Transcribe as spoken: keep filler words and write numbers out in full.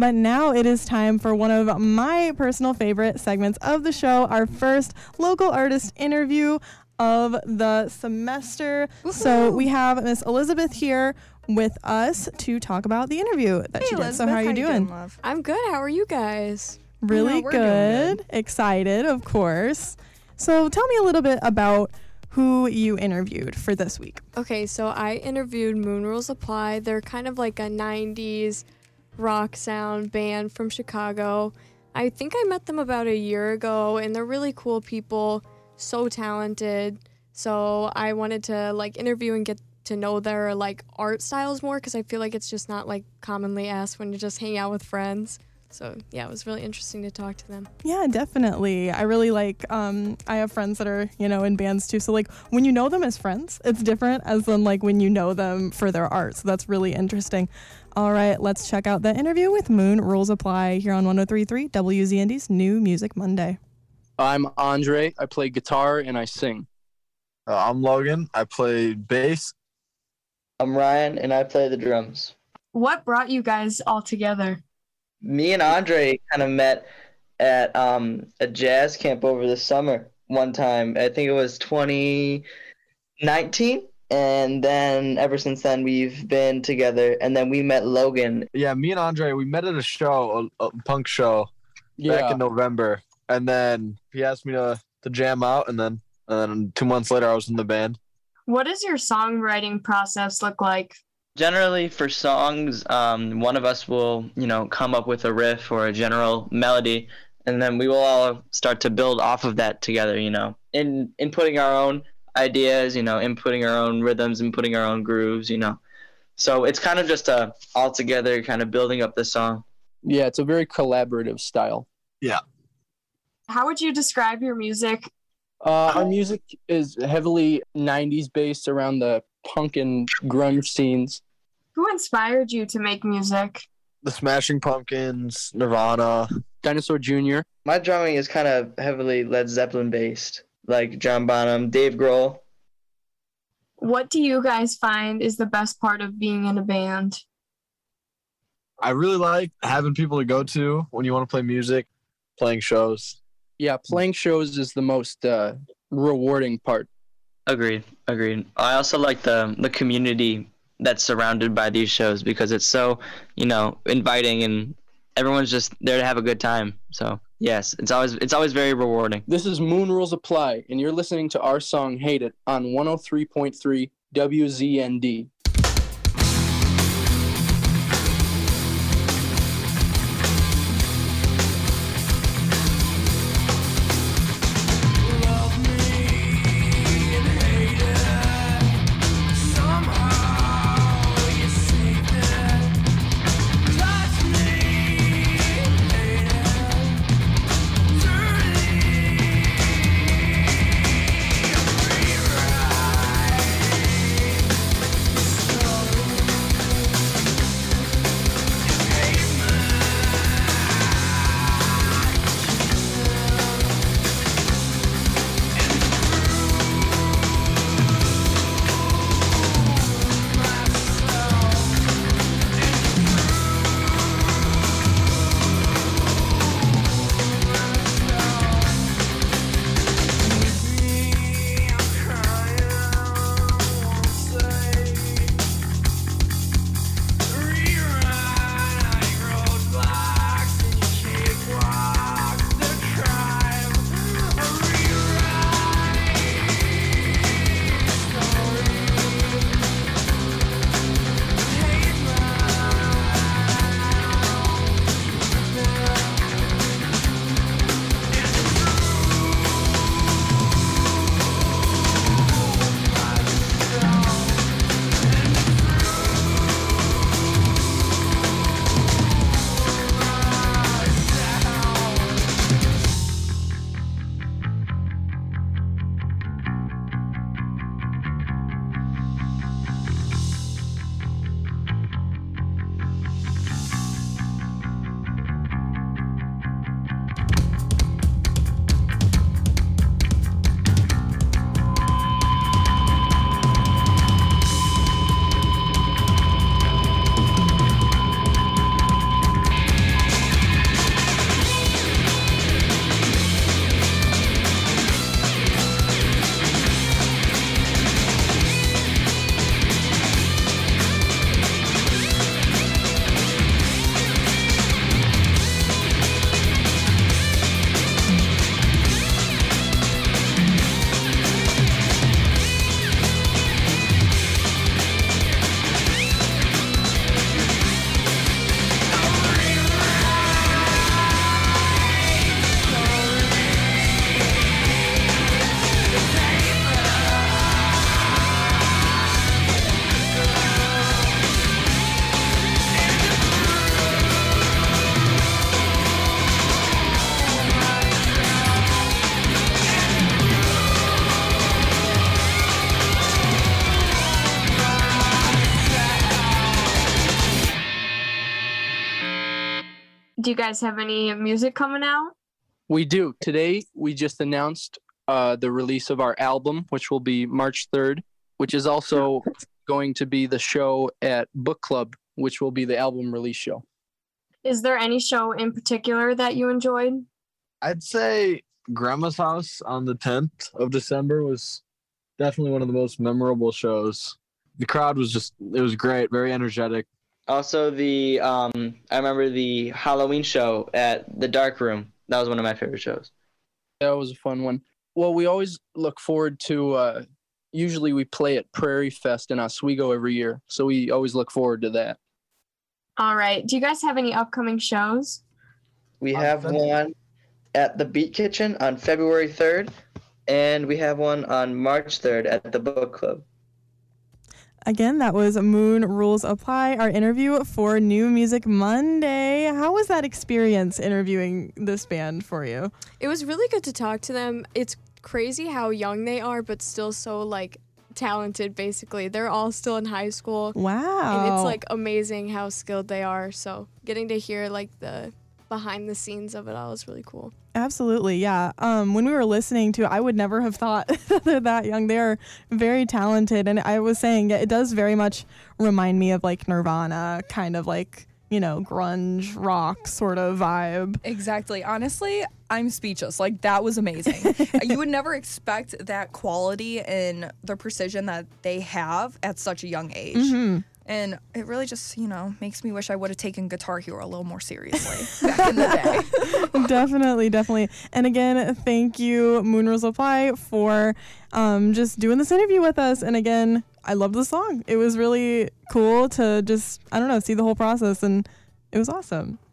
But now it is time for one of my personal favorite segments of the show, our first local artist interview of the semester. Woo-hoo. So we have Miss Elizabeth here with us to talk about the interview that hey, she did. Elizabeth, So how are you how doing? doing love? I'm good. How are you guys? Really yeah, good. good. Excited, of course. So tell me a little bit about who you interviewed for this week. Okay, so I interviewed Moon Rules Apply. They're kind of like a nineties rock sound band from Chicago. I think I met them about a year ago, and they're really cool people, so talented. So I wanted to like interview and get to know their like art styles more, because I feel like it's just not like commonly asked when you just hang out with friends. So yeah, it was really interesting to talk to them. Yeah, definitely. I really like, um, I have friends that are, you know, in bands too. So like when you know them as friends, it's different as than like when you know them for their art. So that's really interesting. All right, let's check out the interview with Moon Rules Apply here on one oh three point three W Z N D's New Music Monday. I'm Andre. I play guitar and I sing. Uh, I'm Logan. I play bass. I'm Ryan, and I play the drums. What brought you guys all together? Me and Andre kind of met at um, a jazz camp over the summer one time. I think it was twenty nineteen. And then ever since then, we've been together. And then we met Logan. Yeah, me and Andre, we met at a show, a, a punk show, Yeah. back in November. And then he asked me to, to jam out. And then, and then two months later, I was in the band. What does your songwriting process look like? Generally, for songs, um, one of us will, you know, come up with a riff or a general melody, and then we will all start to build off of that together, you know, in inputting our own ideas, you know, inputting our own rhythms, inputting our own grooves, you know. So it's kind of just a all together kind of building up the song. Yeah, it's a very collaborative style. Yeah. How would you describe your music? Uh, our music is heavily nineties based around the punk and grunge scenes. Who inspired you to make music? The Smashing Pumpkins, Nirvana. Dinosaur Junior My drumming is kind of heavily Led Zeppelin based, like John Bonham, Dave Grohl. What do you guys find is the best part of being in a band? I really like having people to go to when you want to play music, playing shows. Yeah, playing shows is the most uh, rewarding part. Agreed, agreed. I also like the the community that's surrounded by these shows, because it's so, you know, inviting, and everyone's just there to have a good time. So yes, it's always it's always very rewarding. This is Moon Rules Apply, and you're listening to our song Hate It on one oh three point three W Z N D. Rewrite Do you guys have any music coming out? We do. Today, we just announced uh, the release of our album, which will be March third, which is also going to be the show at Book Club, which will be the album release show. Is there any show in particular that you enjoyed? I'd say Grandma's House on the tenth of December was definitely one of the most memorable shows. The crowd was just, it was great, very energetic. Also, the um, I remember the Halloween show at the Dark Room. That was one of my favorite shows. That was a fun one. Well, we always look forward to, uh, usually we play at Prairie Fest in Oswego every year, so we always look forward to that. All right. Do you guys have any upcoming shows? We On have February- one at the Beat Kitchen on February third, and we have one on March third at the Book Club. Again, that was Moon Rules Apply, our interview for New Music Monday. How was that experience interviewing this band for you? It was really good to talk to them. It's crazy how young they are, but still so like talented, basically. They're all still in high school. Wow. And it's like amazing how skilled they are. So getting to hear like the behind the scenes of it all is really cool. Absolutely, yeah. Um, when we were listening to it, I would never have thought that they're that young. They are very talented. And I was saying, yeah, it does very much remind me of like Nirvana, kind of like, you know, grunge rock sort of vibe. Exactly. Honestly, I'm speechless. Like, that was amazing. You would never expect that quality and the precision that they have at such a young age. Mm-hmm. And it really just, you know, makes me wish I would have taken Guitar Hero a little more seriously back in the day. Definitely, definitely. And again, thank you, Moon Rules Apply, for um, just doing this interview with us. And again, I love the song. It was really cool to just, I don't know, see the whole process, and it was awesome.